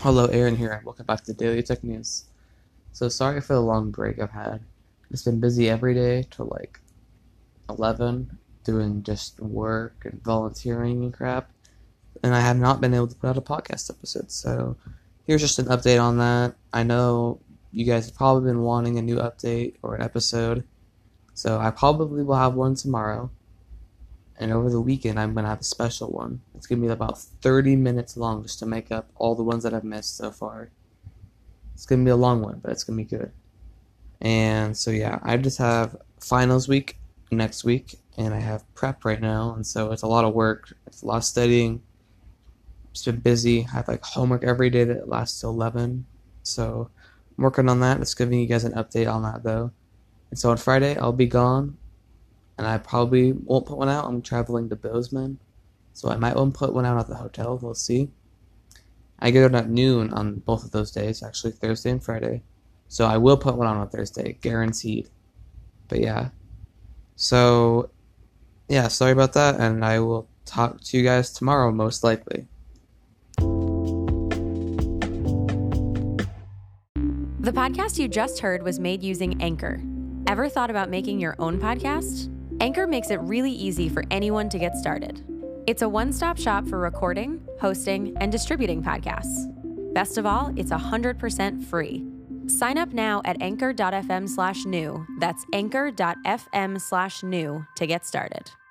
Hello, Aaron here, and welcome back to Daily Tech News. So sorry for the long break I've had. It's been busy every day till like 11, doing just work and volunteering and crap, and I have not been able to put out a podcast episode. So here's just an update on that. I know you guys have probably been wanting a new update or an episode, so I probably will have one tomorrow. And over the weekend, I'm going to have a special one. It's going to be about 30 minutes long just to make up all the ones that I've missed so far. It's going to be a long one, but it's going to be good. And so, yeah, I just have finals week next week, and I have prep right now. And so it's a lot of work. It's a lot of studying. It's been busy. I have like homework every day that lasts till 11. So I'm working on that. Just giving you guys an update on that, though. And so on Friday, I'll be gone. And I probably won't put one out. I'm traveling to Bozeman, so I might won't put one out at the hotel. We'll see. I get out at noon on both of those days, actually Thursday and Friday. So I will put one on Thursday, guaranteed. But yeah. So, yeah, sorry about that, and I will talk to you guys tomorrow, most likely. The podcast you just heard was made using Anchor. Ever thought about making your own podcast? Anchor makes it really easy for anyone to get started. It's a one-stop shop for recording, hosting, and distributing podcasts. Best of all, it's 100% free. Sign up now at anchor.fm/new. That's anchor.fm/new to get started.